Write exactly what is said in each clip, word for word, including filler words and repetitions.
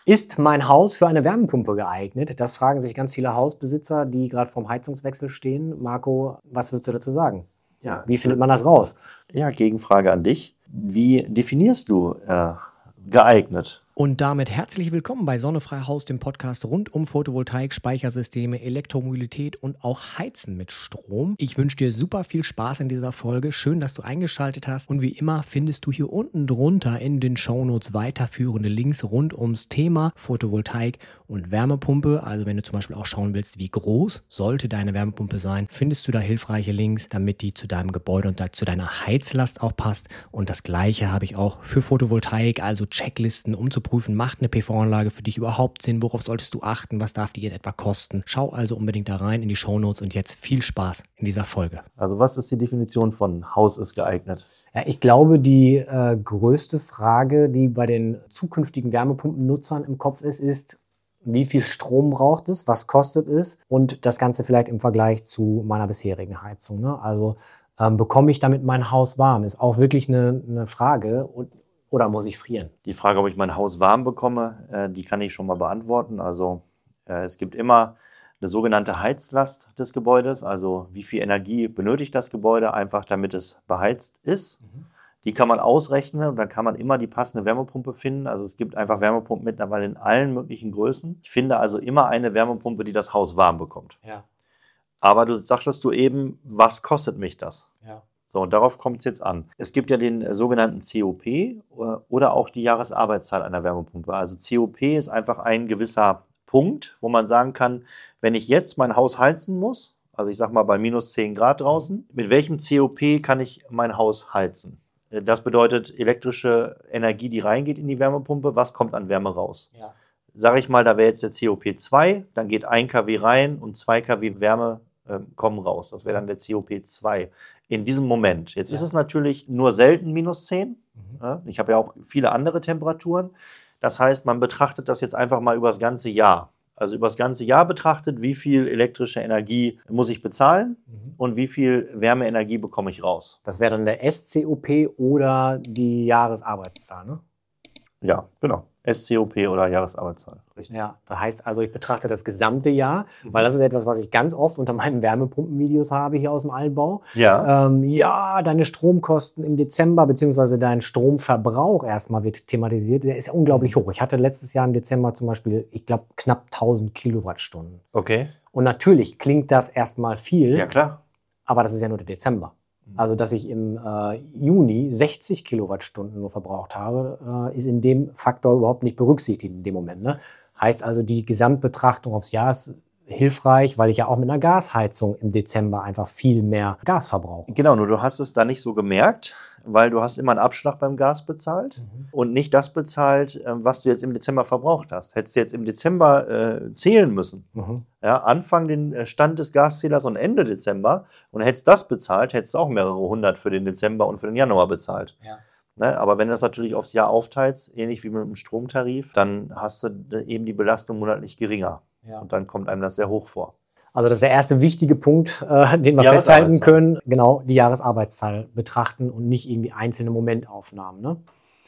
Ist mein Haus für eine Wärmepumpe geeignet? Das fragen sich ganz viele Hausbesitzer, die gerade vorm Heizungswechsel stehen. Marco, was würdest du dazu sagen? Ja, Wie findet man das raus? Ja, Gegenfrage an dich. Wie definierst du äh, geeignet? Und damit herzlich willkommen bei Sonnefrei Haus, dem Podcast rund um Photovoltaik, Speichersysteme, Elektromobilität und auch Heizen mit Strom. Ich wünsche dir super viel Spaß in dieser Folge. Schön, dass du eingeschaltet hast. Und wie immer findest du hier unten drunter in den Shownotes weiterführende Links rund ums Thema Photovoltaik und Wärmepumpe. Also wenn du zum Beispiel auch schauen willst, wie groß sollte deine Wärmepumpe sein, findest du da hilfreiche Links, damit die zu deinem Gebäude und zu deiner Heizlast auch passt. Und das Gleiche habe ich auch für Photovoltaik, also Checklisten, um zu prüfen, macht eine P V-Anlage für dich überhaupt Sinn, worauf solltest du achten, was darf die in etwa kosten. Schau also unbedingt da rein in die Shownotes und jetzt viel Spaß in dieser Folge. Also was ist die Definition von Haus ist geeignet? Ja, ich glaube, die äh, größte Frage, die bei den zukünftigen Wärmepumpennutzern im Kopf ist, ist, wie viel Strom braucht es, was kostet es und das Ganze vielleicht im Vergleich zu meiner bisherigen Heizung. Ne? Also ähm, bekomme ich damit mein Haus warm, ist auch wirklich eine, eine Frage. Und oder muss ich frieren? Die Frage, ob ich mein Haus warm bekomme, äh, die kann ich schon mal beantworten. Also äh, es gibt immer eine sogenannte Heizlast des Gebäudes, also wie viel Energie benötigt das Gebäude, einfach damit es beheizt ist. Mhm. Die kann man ausrechnen und dann kann man immer die passende Wärmepumpe finden. Also es gibt einfach Wärmepumpen mittlerweile in allen möglichen Größen. Ich finde also immer eine Wärmepumpe, die das Haus warm bekommt. Ja. Aber du sagtest du eben, was kostet mich das? Ja. So, und darauf kommt es jetzt an. Es gibt ja den sogenannten C O P oder auch die Jahresarbeitszahl einer Wärmepumpe. Also C O P ist einfach ein gewisser Punkt, wo man sagen kann, wenn ich jetzt mein Haus heizen muss, also ich sag mal bei minus zehn Grad draußen, mit welchem C O P kann ich mein Haus heizen? Das bedeutet elektrische Energie, die reingeht in die Wärmepumpe, was kommt an Wärme raus? Ja. Sag ich mal, da wäre jetzt der C O P zwei, dann geht ein Kilowatt rein und zwei Kilowatt Wärme äh, kommen raus. Das wäre dann der C O P zwei. In diesem Moment. Jetzt ja. ist es natürlich nur selten minus zehn. Mhm. Ja, ich habe ja auch viele andere Temperaturen. Das heißt, man betrachtet das jetzt einfach mal über das ganze Jahr. Also über das ganze Jahr betrachtet, wie viel elektrische Energie muss ich bezahlen mhm. und wie viel Wärmeenergie bekomme ich raus. Das wäre dann der S C O P oder die Jahresarbeitszahl, ne? Ja, genau. S C O P oder Jahresarbeitszahl. Richtig. Ja, das heißt also, ich betrachte das gesamte Jahr, mhm. weil das ist etwas, was ich ganz oft unter meinen Wärmepumpenvideos habe hier aus dem Altbau. Ja. Ähm, ja, deine Stromkosten im Dezember, beziehungsweise dein Stromverbrauch erstmal wird thematisiert. Der ist ja unglaublich hoch. Ich hatte letztes Jahr im Dezember zum Beispiel, ich glaube, knapp tausend Kilowattstunden. Okay. Und natürlich klingt das erstmal viel. Ja, klar. Aber das ist ja nur der Dezember. Also, dass ich im äh, Juni sechzig Kilowattstunden nur verbraucht habe, äh, ist in dem Faktor überhaupt nicht berücksichtigt in dem Moment. Ne? Heißt also, die Gesamtbetrachtung aufs Jahr ist hilfreich, weil ich ja auch mit einer Gasheizung im Dezember einfach viel mehr Gas verbrauche. Genau, nur du hast es da nicht so gemerkt, weil du hast immer einen Abschlag beim Gas bezahlt mhm. und nicht das bezahlt, was du jetzt im Dezember verbraucht hast. Hättest du jetzt im Dezember äh, zählen müssen, mhm. ja, Anfang den Stand des Gaszählers und Ende Dezember und hättest das bezahlt, hättest du auch mehrere hundert für den Dezember und für den Januar bezahlt. Ja. Ne, aber wenn du das natürlich aufs Jahr aufteilst, ähnlich wie mit dem Stromtarif, dann hast du eben die Belastung monatlich geringer. Ja. Und dann kommt einem das sehr hoch vor. Also das ist der erste wichtige Punkt, äh, den wir festhalten können. Genau, die Jahresarbeitszahl betrachten und nicht irgendwie einzelne Momentaufnahmen. Ne?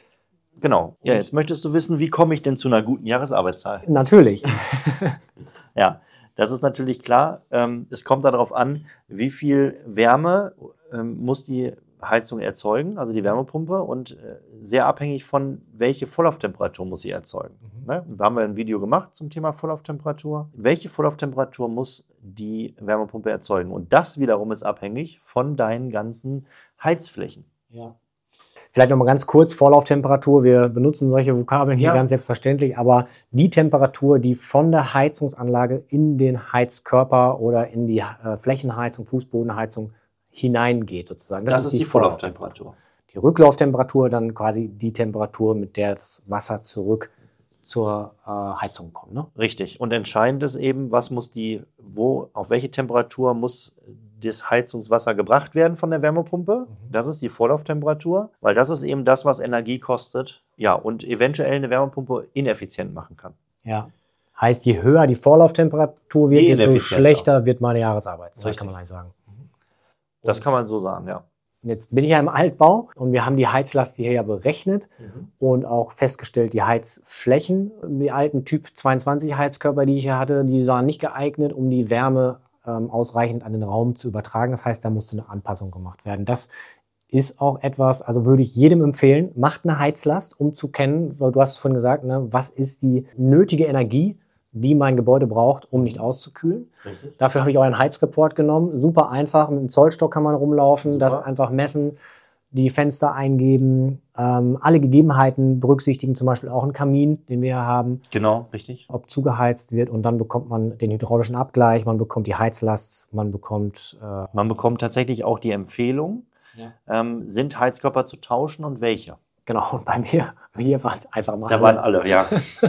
Genau. Ja, jetzt möchtest du wissen, wie komme ich denn zu einer guten Jahresarbeitszahl? Natürlich. Ja, das ist natürlich klar. Ähm, es kommt darauf an, wie viel Wärme ähm, muss die Heizung erzeugen, also die Wärmepumpe, und äh, sehr abhängig von, welche Vorlauftemperatur muss sie erzeugen. Mhm. Ne? Da haben wir ein Video gemacht zum Thema Vorlauftemperatur. Welche Vorlauftemperatur muss die Wärmepumpe erzeugen? Und das wiederum ist abhängig von deinen ganzen Heizflächen. Ja. Vielleicht nochmal ganz kurz, Vorlauftemperatur. Wir benutzen solche Vokabeln hier ja. ganz selbstverständlich, aber die Temperatur, die von der Heizungsanlage in den Heizkörper oder in die äh, Flächenheizung, Fußbodenheizung hineingeht sozusagen. Das, das ist die, die Vorlauftemperatur. Die Rücklauftemperatur dann quasi die Temperatur, mit der das Wasser zurück zur äh, Heizung kommt. Ne? Richtig. Und entscheidend ist eben, was muss die, wo, auf welche Temperatur muss das Heizungswasser gebracht werden von der Wärmepumpe. Mhm. Das ist die Vorlauftemperatur, weil das ist eben das, was Energie kostet, ja, und eventuell eine Wärmepumpe ineffizient machen kann. Ja. Heißt, je höher die Vorlauftemperatur wird, desto schlechter wird meine Jahresarbeitszeit, Richtig. Kann man eigentlich sagen. Das kann man so sagen, ja. Und jetzt bin ich ja im Altbau und wir haben die Heizlast hier ja berechnet mhm. und auch festgestellt, die Heizflächen, die alten Typ zweiundzwanzig Heizkörper, die ich hier hatte, die waren nicht geeignet, um die Wärme ähm, ausreichend an den Raum zu übertragen. Das heißt, da musste eine Anpassung gemacht werden. Das ist auch etwas, also würde ich jedem empfehlen, macht eine Heizlast, um zu kennen, weil du hast es vorhin gesagt, ne, was ist die nötige Energie, die mein Gebäude braucht, um nicht auszukühlen. Richtig. Dafür habe ich auch einen Heizreport genommen. Super einfach, mit dem Zollstock kann man rumlaufen, Super. Das einfach messen, die Fenster eingeben, ähm, alle Gegebenheiten berücksichtigen, zum Beispiel auch einen Kamin, den wir hier haben. Genau, richtig. Ob zugeheizt wird und dann bekommt man den hydraulischen Abgleich, man bekommt die Heizlast, man bekommt... Äh man bekommt tatsächlich auch die Empfehlung, ja. ähm, sind Heizkörper zu tauschen und welche? Genau, und bei mir, hier waren es einfach mal Da alle. waren alle, ja.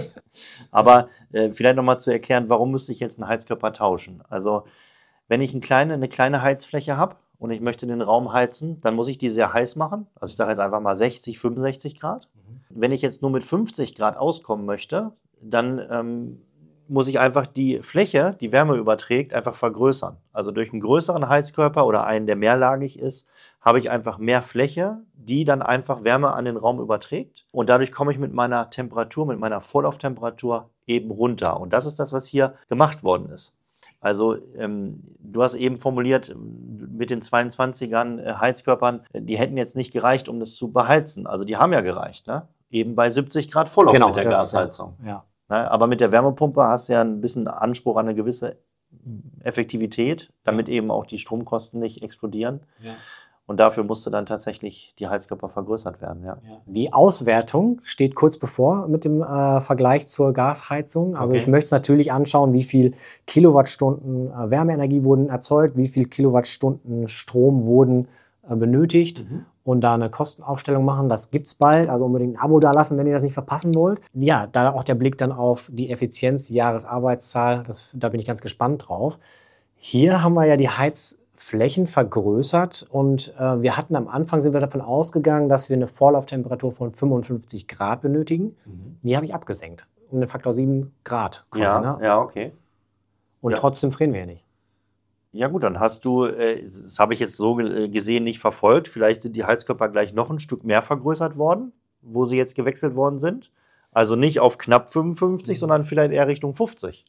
Aber äh, vielleicht nochmal zu erklären, warum müsste ich jetzt einen Heizkörper tauschen? Also wenn ich eine kleine, eine kleine Heizfläche habe und ich möchte den Raum heizen, dann muss ich die sehr heiß machen. Also ich sage jetzt einfach mal sechzig, fünfundsechzig Grad. Mhm. Wenn ich jetzt nur mit fünfzig Grad auskommen möchte, dann ähm, muss ich einfach die Fläche, die Wärme überträgt, einfach vergrößern. Also durch einen größeren Heizkörper oder einen, der mehrlagig ist, habe ich einfach mehr Fläche, die dann einfach Wärme an den Raum überträgt. Und dadurch komme ich mit meiner Temperatur, mit meiner Vorlauftemperatur eben runter. Und das ist das, was hier gemacht worden ist. Also ähm, du hast eben formuliert, mit den zweiundzwanzigern äh, Heizkörpern, die hätten jetzt nicht gereicht, um das zu beheizen. Also die haben ja gereicht, ne? Eben bei siebzig Grad Vorlauf genau, mit der Gasheizung. Ja. Ne? Aber mit der Wärmepumpe hast du ja ein bisschen Anspruch an eine gewisse Effektivität, damit eben auch die Stromkosten nicht explodieren. Ja. Und dafür musste dann tatsächlich die Heizkörper vergrößert werden. Ja. Die Auswertung steht kurz bevor mit dem äh, Vergleich zur Gasheizung. Also okay. Ich möchte es natürlich anschauen, wie viel Kilowattstunden äh, Wärmeenergie wurden erzeugt, wie viel Kilowattstunden Strom wurden äh, benötigt mhm. und da eine Kostenaufstellung machen. Das gibt's bald. Also unbedingt ein Abo da lassen, wenn ihr das nicht verpassen wollt. Ja, da auch der Blick dann auf die Effizienz, die Jahresarbeitszahl. Das, da bin ich ganz gespannt drauf. Hier haben wir ja die Heiz Flächen vergrößert und äh, wir hatten am Anfang, sind wir davon ausgegangen, dass wir eine Vorlauftemperatur von fünfundfünfzig Grad benötigen. Mhm. Die habe ich abgesenkt. Um den Faktor sieben Grad. Quasi, ja, ne? ja, okay. Und ja. trotzdem frieren wir ja nicht. Ja gut, dann hast du, äh, das habe ich jetzt so gesehen nicht verfolgt, vielleicht sind die Heizkörper gleich noch ein Stück mehr vergrößert worden, wo sie jetzt gewechselt worden sind. Also nicht auf knapp fünfundfünfzig, mhm. sondern vielleicht eher Richtung fünfzig.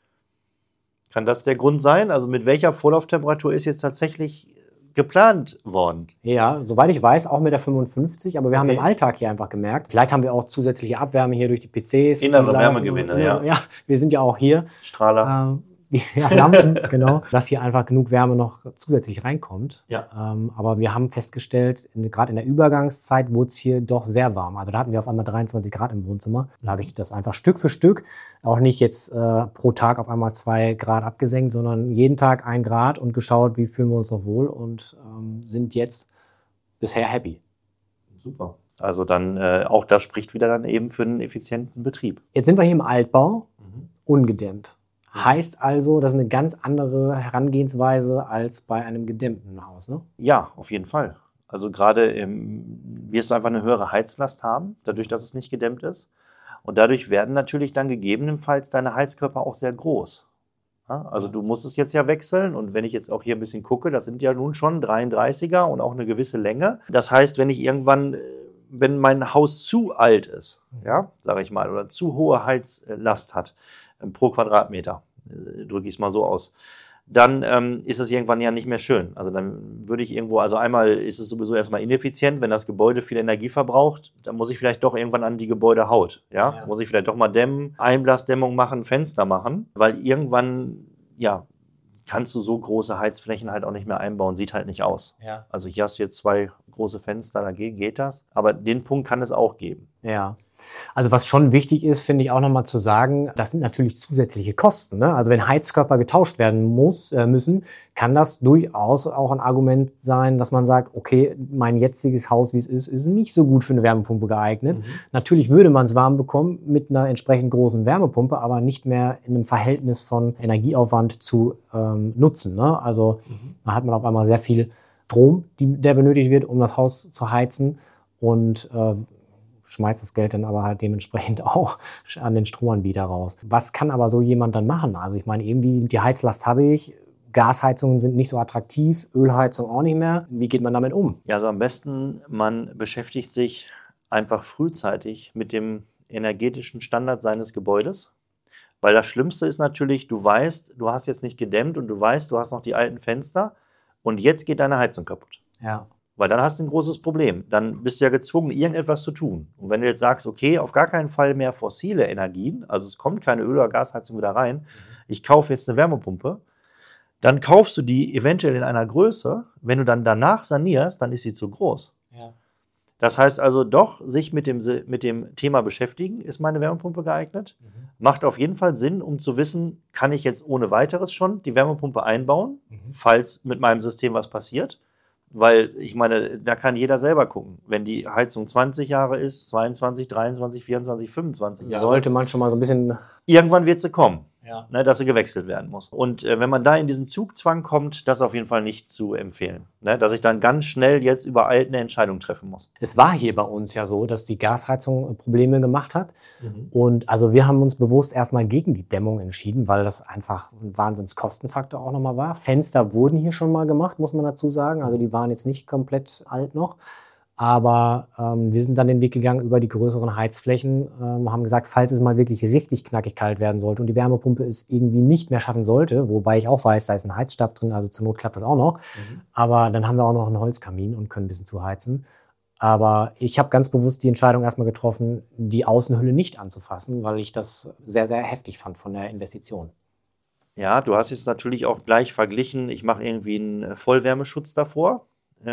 Kann das der Grund sein? Also mit welcher Vorlauftemperatur ist jetzt tatsächlich geplant worden? Ja, soweit ich weiß, auch mit der fünfundfünfzig, aber wir okay. haben im Alltag hier einfach gemerkt, vielleicht haben wir auch zusätzliche Abwärme hier durch die P Cs. Innere Wärmegewinne, ja. Ja, wir sind ja auch hier. Strahler. Ähm, ja, Lampen, genau, dass hier einfach genug Wärme noch zusätzlich reinkommt. Ja. Ähm, aber wir haben festgestellt, gerade in der Übergangszeit wurde es hier doch sehr warm. Also da hatten wir auf einmal dreiundzwanzig Grad im Wohnzimmer. Da habe ich das einfach Stück für Stück, auch nicht jetzt äh, pro Tag auf einmal zwei Grad abgesenkt, sondern jeden Tag ein Grad und geschaut, wie fühlen wir uns noch wohl und ähm, sind jetzt bisher happy. Super. Also dann äh, auch das spricht wieder dann eben für einen effizienten Betrieb. Jetzt sind wir hier im Altbau, mhm. ungedämmt. Heißt also, das ist eine ganz andere Herangehensweise als bei einem gedämmten Haus, ne? Ja, auf jeden Fall. Also gerade im, wirst du einfach eine höhere Heizlast haben, dadurch, dass es nicht gedämmt ist. Und dadurch werden natürlich dann gegebenenfalls deine Heizkörper auch sehr groß. Ja, also du musst es jetzt ja wechseln und wenn ich jetzt auch hier ein bisschen gucke, das sind ja nun schon dreiunddreißiger und auch eine gewisse Länge. Das heißt, wenn ich irgendwann, wenn mein Haus zu alt ist, ja, sage ich mal, oder zu hohe Heizlast hat, pro Quadratmeter, drücke ich es mal so aus, dann ähm, ist es irgendwann ja nicht mehr schön. Also dann würde ich irgendwo, also einmal ist es sowieso erstmal ineffizient, wenn das Gebäude viel Energie verbraucht, dann muss ich vielleicht doch irgendwann an die Gebäudehaut, ja, ja. muss ich vielleicht doch mal dämmen, Einblasdämmung machen, Fenster machen, weil irgendwann, ja, kannst du so große Heizflächen halt auch nicht mehr einbauen, sieht halt nicht aus. Ja. Also hier hast du jetzt zwei große Fenster, da geht, geht das, aber den Punkt kann es auch geben. Ja. Also was schon wichtig ist, finde ich auch nochmal zu sagen, das sind natürlich zusätzliche Kosten, ne? Also wenn Heizkörper getauscht werden muss, äh, müssen, kann das durchaus auch ein Argument sein, dass man sagt, okay, mein jetziges Haus, wie es ist, ist nicht so gut für eine Wärmepumpe geeignet. Mhm. Natürlich würde man es warm bekommen mit einer entsprechend großen Wärmepumpe, aber nicht mehr in einem Verhältnis von Energieaufwand zu ähm, nutzen, ne? Also mhm. da hat man auf einmal sehr viel Strom, die, der benötigt wird, um das Haus zu heizen und äh, schmeißt das Geld dann aber halt dementsprechend auch an den Stromanbieter raus. Was kann aber so jemand dann machen? Also ich meine, irgendwie die Heizlast habe ich, Gasheizungen sind nicht so attraktiv, Ölheizung auch nicht mehr. Wie geht man damit um? Ja, also am besten, man beschäftigt sich einfach frühzeitig mit dem energetischen Standard seines Gebäudes. Weil das Schlimmste ist natürlich, du weißt, du hast jetzt nicht gedämmt und du weißt, du hast noch die alten Fenster und jetzt geht deine Heizung kaputt. Ja. Weil dann hast du ein großes Problem. Dann bist du ja gezwungen, irgendetwas zu tun. Und wenn du jetzt sagst, okay, auf gar keinen Fall mehr fossile Energien, also es kommt keine Öl- oder Gasheizung wieder rein, mhm. ich kaufe jetzt eine Wärmepumpe, dann kaufst du die eventuell in einer Größe, wenn du dann danach sanierst, dann ist sie zu groß. Ja. Das heißt also doch, sich mit dem, mit dem Thema beschäftigen, ist meine Wärmepumpe geeignet? Mhm. Macht auf jeden Fall Sinn, um zu wissen, kann ich jetzt ohne weiteres schon die Wärmepumpe einbauen, mhm. falls mit meinem System was passiert? Weil ich meine, da kann jeder selber gucken. Wenn die Heizung zwanzig Jahre ist, zweiundzwanzig, dreiundzwanzig, vierundzwanzig, fünfundzwanzig Jahre. Sollte man schon mal so ein bisschen... Irgendwann wird sie kommen, ja. ne, dass sie gewechselt werden muss. Und äh, wenn man da in diesen Zugzwang kommt, das ist auf jeden Fall nicht zu empfehlen. Ne, dass ich dann ganz schnell jetzt übereilt eine Entscheidung treffen muss. Es war hier bei uns ja so, dass die Gasheizung Probleme gemacht hat. Mhm. Und also wir haben uns bewusst erstmal gegen die Dämmung entschieden, weil das einfach ein Wahnsinnskostenfaktor auch nochmal war. Fenster wurden hier schon mal gemacht, muss man dazu sagen. Also die waren jetzt nicht komplett alt noch. Aber ähm, wir sind dann den Weg gegangen über die größeren Heizflächen, ähm, haben gesagt, falls es mal wirklich richtig knackig kalt werden sollte und die Wärmepumpe es irgendwie nicht mehr schaffen sollte, wobei ich auch weiß, da ist ein Heizstab drin, also zur Not klappt das auch noch. Mhm. Aber dann haben wir auch noch einen Holzkamin und können ein bisschen zuheizen. Aber ich habe ganz bewusst die Entscheidung erstmal getroffen, die Außenhülle nicht anzufassen, weil ich das sehr, sehr heftig fand von der Investition. Ja, du hast jetzt natürlich auch gleich verglichen, ich mache irgendwie einen Vollwärmeschutz davor.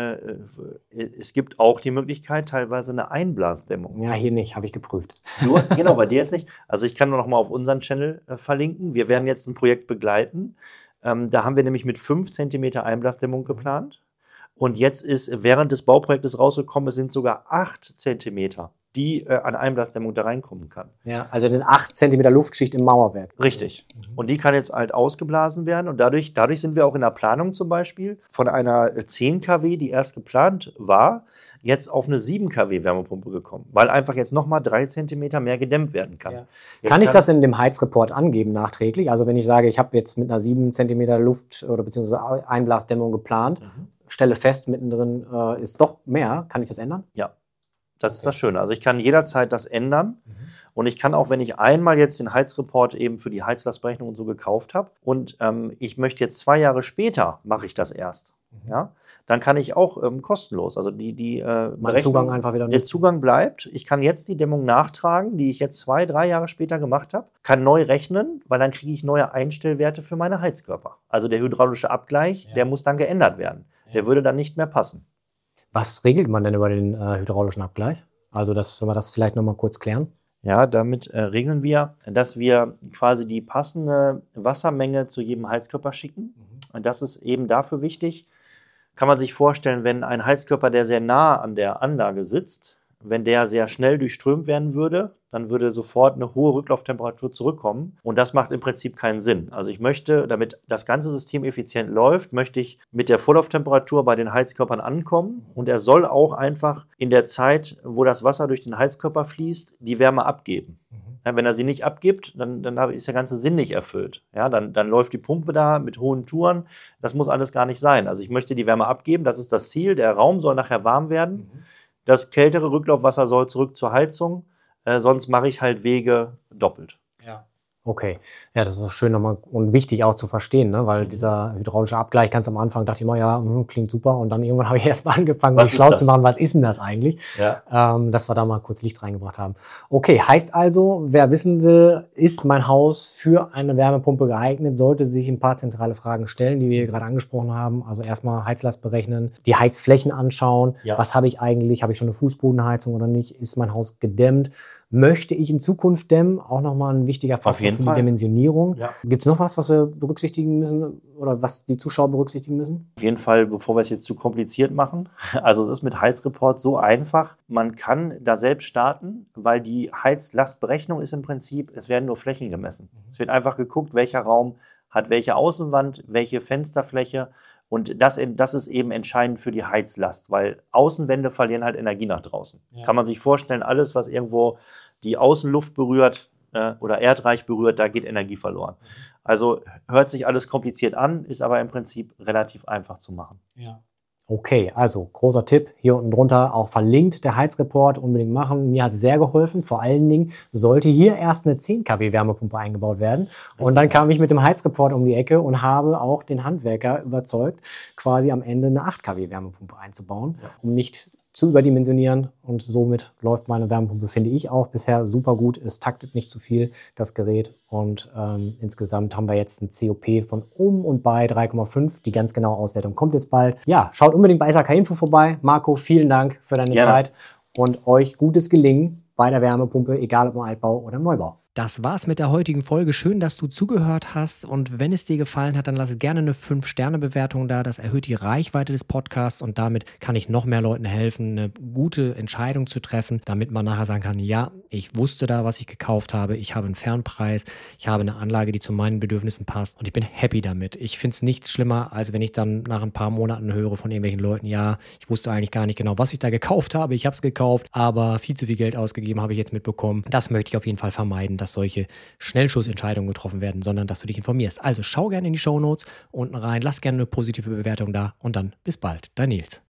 Es gibt auch die Möglichkeit, teilweise eine Einblasdämmung. Ja, hier nicht, habe ich geprüft. Nur, genau, bei dir jetzt nicht. Also ich kann nur noch mal auf unseren Channel äh, verlinken. Wir werden jetzt ein Projekt begleiten. Ähm, da haben wir nämlich mit fünf Zentimeter Einblasdämmung geplant. Und jetzt ist während des Bauprojektes rausgekommen, es sind sogar acht Zentimeter, die äh, an Einblasdämmung da reinkommen kann. Ja, also den acht Zentimeter Luftschicht im Mauerwerk. Richtig. Mhm. Und die kann jetzt halt ausgeblasen werden. Und dadurch, dadurch sind wir auch in der Planung zum Beispiel von einer zehn Kilowatt, die erst geplant war, jetzt auf eine sieben Kilowatt Wärmepumpe gekommen. Weil einfach jetzt nochmal drei Zentimeter mehr gedämmt werden kann. Ja. Kann ich kann das in dem Heizreport angeben nachträglich? Also wenn ich sage, ich habe jetzt mit einer sieben Zentimeter Luft- oder beziehungsweise Einblasdämmung geplant, mhm. stelle fest, mittendrin äh, ist doch mehr, kann ich das ändern? Ja. Das ist das Schöne. Also ich kann jederzeit das ändern. Mhm. Und ich kann auch, wenn ich einmal jetzt den Heizreport eben für die Heizlastberechnung und so gekauft habe und ähm, ich möchte jetzt zwei Jahre später, mache ich das erst. Mhm. Ja? Dann kann ich auch ähm, kostenlos, also die, die äh, mein Zugang einfach wieder der Zugang bleibt. Ich kann jetzt die Dämmung nachtragen, die ich jetzt zwei, drei Jahre später gemacht habe, kann neu rechnen, weil dann kriege ich neue Einstellwerte für meine Heizkörper. Also der hydraulische Abgleich, ja. der muss dann geändert werden. Ja. Der würde dann nicht mehr passen. Was regelt man denn über den äh, hydraulischen Abgleich? Also das, wenn wir das vielleicht nochmal kurz klären. Ja, damit äh, regeln wir, dass wir quasi die passende Wassermenge zu jedem Heizkörper schicken. Mhm. Und das ist eben dafür wichtig. Kann man sich vorstellen, wenn ein Heizkörper, der sehr nah an der Anlage sitzt, wenn der sehr schnell durchströmt werden würde, dann würde sofort eine hohe Rücklauftemperatur zurückkommen. Und das macht im Prinzip keinen Sinn. Also ich möchte, damit das ganze System effizient läuft, möchte ich mit der Vorlauftemperatur bei den Heizkörpern ankommen. Und er soll auch einfach in der Zeit, wo das Wasser durch den Heizkörper fließt, die Wärme abgeben. Mhm. Ja, wenn er sie nicht abgibt, dann, dann ist der ganze Sinn nicht erfüllt. Ja, dann, dann läuft die Pumpe da mit hohen Touren. Das muss alles gar nicht sein. Also ich möchte die Wärme abgeben. Das ist das Ziel. Der Raum soll nachher warm werden. Mhm. Das kältere Rücklaufwasser soll zurück zur Heizung, äh, sonst mache ich halt Wege doppelt. Ja. Okay, ja, das ist schön nochmal und wichtig auch zu verstehen, ne? Weil dieser hydraulische Abgleich, ganz am Anfang dachte ich immer, ja, mh, klingt super und dann irgendwann habe ich erst mal angefangen, mich schlau zu machen, was ist denn das eigentlich? Ja. Ähm, dass wir da mal kurz Licht reingebracht haben. Okay, heißt also, wer wissen will, ist mein Haus für eine Wärmepumpe geeignet, sollte sich ein paar zentrale Fragen stellen, die wir gerade angesprochen haben. Also erstmal Heizlast berechnen, die Heizflächen anschauen, ja. Was habe ich eigentlich, habe ich schon eine Fußbodenheizung oder nicht, ist mein Haus gedämmt? Möchte ich in Zukunft dämmen? Auch nochmal ein wichtiger Faktor für die Dimensionierung. Ja. Gibt es noch was, was wir berücksichtigen müssen oder was die Zuschauer berücksichtigen müssen? Auf jeden Fall, bevor wir es jetzt zu kompliziert machen. Also es ist mit Heizreport so einfach. Man kann da selbst starten, weil die Heizlastberechnung ist im Prinzip, es werden nur Flächen gemessen. Mhm. Es wird einfach geguckt, welcher Raum hat welche Außenwand, welche Fensterfläche. Und das, das ist eben entscheidend für die Heizlast, weil Außenwände verlieren halt Energie nach draußen. Ja. Kann man sich vorstellen, alles, was irgendwo die Außenluft berührt, äh, oder erdreich berührt, da geht Energie verloren. Also hört sich alles kompliziert an, ist aber im Prinzip relativ einfach zu machen. Ja. Okay, also großer Tipp, hier unten drunter auch verlinkt, der Heizreport, unbedingt machen. Mir hat sehr geholfen, vor allen Dingen sollte hier erst eine zehn Kilowatt Wärmepumpe eingebaut werden. Und dann kam ich mit dem Heizreport um die Ecke und habe auch den Handwerker überzeugt, quasi am Ende eine acht Kilowatt Wärmepumpe einzubauen, ja. um nicht zu überdimensionieren. Und somit läuft meine Wärmepumpe, finde ich, auch bisher super gut. Es taktet nicht zu viel, das Gerät. Und ähm, insgesamt haben wir jetzt ein C O P von um und bei drei Komma fünf. Die ganz genaue Auswertung kommt jetzt bald. Ja, schaut unbedingt bei S A K Info vorbei. Marco, vielen Dank für deine Gerne. Zeit und euch gutes Gelingen bei der Wärmepumpe, egal ob im Altbau oder im Neubau. Das war's mit der heutigen Folge. Schön, dass du zugehört hast. Und wenn es dir gefallen hat, dann lass gerne eine fünf Sterne Bewertung da. Das erhöht die Reichweite des Podcasts und damit kann ich noch mehr Leuten helfen, eine gute Entscheidung zu treffen, damit man nachher sagen kann, ja, ich wusste da, was ich gekauft habe. Ich habe einen Fernpreis. Ich habe eine Anlage, die zu meinen Bedürfnissen passt und ich bin happy damit. Ich finde es nichts schlimmer, als wenn ich dann nach ein paar Monaten höre von irgendwelchen Leuten, ja, ich wusste eigentlich gar nicht genau, was ich da gekauft habe. Ich habe es gekauft, aber viel zu viel Geld ausgegeben, habe ich jetzt mitbekommen. Das möchte ich auf jeden Fall vermeiden, dass solche Schnellschussentscheidungen getroffen werden, sondern dass du dich informierst. Also schau gerne in die Shownotes unten rein, lass gerne eine positive Bewertung da und dann bis bald. Dein Nils.